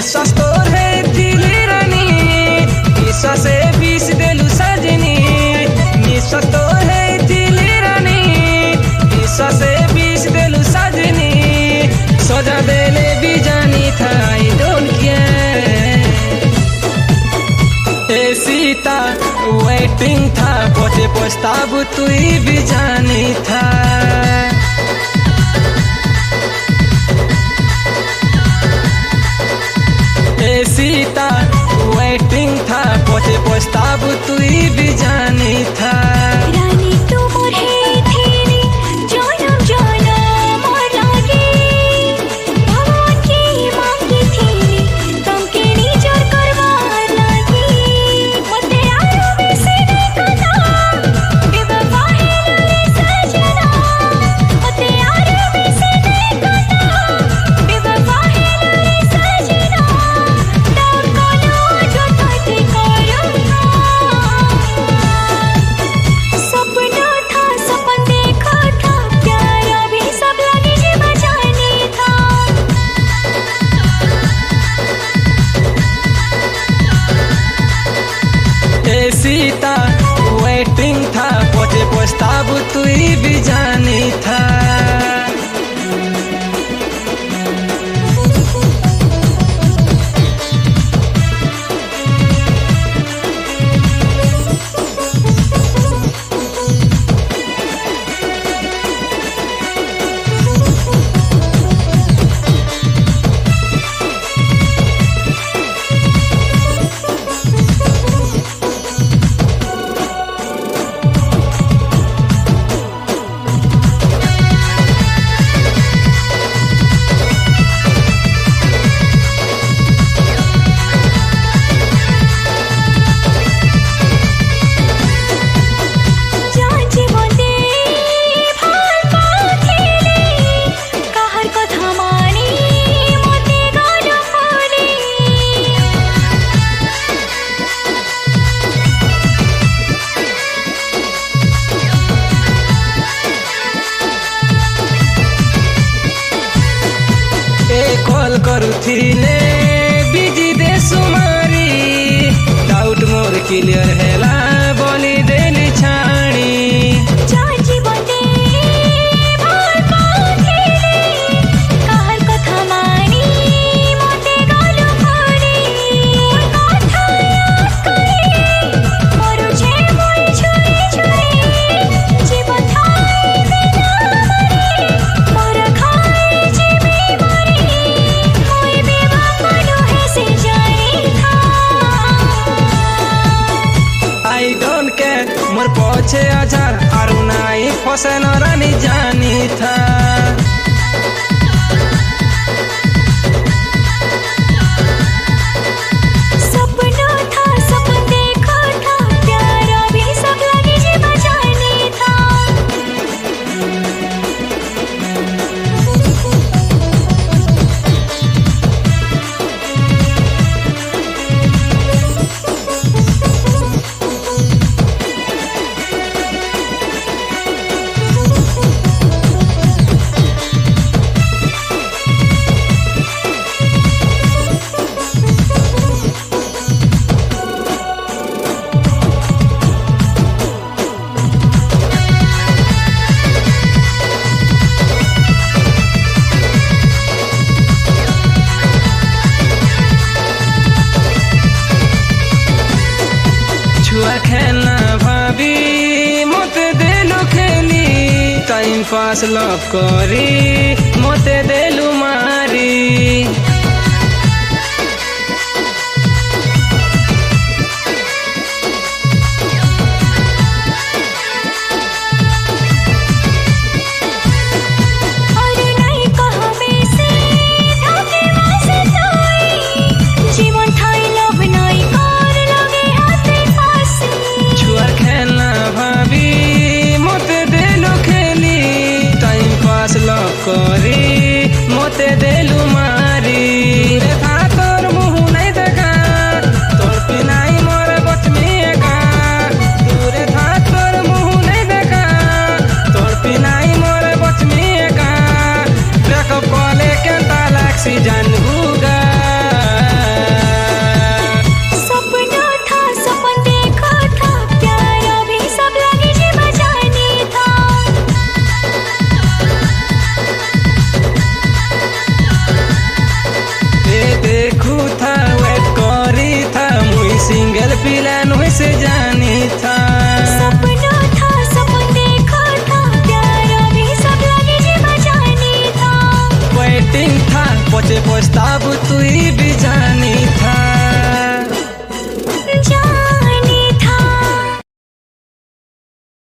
निश्वास तोर है दिली रानी, निश्वास से बीस देलू सजनी। निश्वास तोर है दिली रानी, निश्वास से बीस देलू सजनी। सजा देले भी जानी था आई डोंट केयर। ए सीता वेटिंग था पहुंचे पछताब तू भी जानी था। ए सीता वेटिंग था पहुंचे पछताब तू भी जानी था। रानी तू मोर है तेरी जानम जानम मोर लागे, भगवान की मांगी थी तुम के नीचर करवार लागे। मते आरो वैसे नहीं कदा बेवफा है रे सजना। मते आरो वैसे नहीं कदा बेवफा है रे सजना। डाउन कोलो जो थोड़ी करूँगा, सपना था सपन देखा था, प्यारा भी सब लगे जी बजाने था। ए सीता वेटिंग था पहुंचे पछताब तू भी जानी था। जांची बोंदे भार पाथेले, कहर कथा मानी मोते गाना मानी। ए कॉल करुथिले बिजी दे सुमारी, डाउट मोर क्लियर हैला बोली देली छाड़ी। जांची बोंदे भार पाथेले, कहर कथा मानी मोते गाना मानी। कथा याद करे मोर छे मोर छुई छुई, जीवन थाई बिना मरे मोर खाए जीवी मरे। मोई बेवफा नो है से जानी था। आई डोंट केयर मोर पछे हजार आरु नाई फसे न रानी जानी था। सपना था सपन देखा था, प्यारा भी सब लगे जी बजाने था। छुआ खेलना भाभी मते देलु खेली, टाइम पास लव करी मते देलु मारी। और नहीं कहा में से धोखे वासे सोई, जीवन थाई लव नहीं कर लगे हाथे फांसी। छुआ खेलना भाभी मते देलु खेली, टाइम पास लव करी तू था वेट करी था मुई सिंगल प्लान वैसे जानी था। सपना था सपन देखा था प्यारा भी सब लगे जी बजानी था। वेटिंग था पचे पछताब तू ही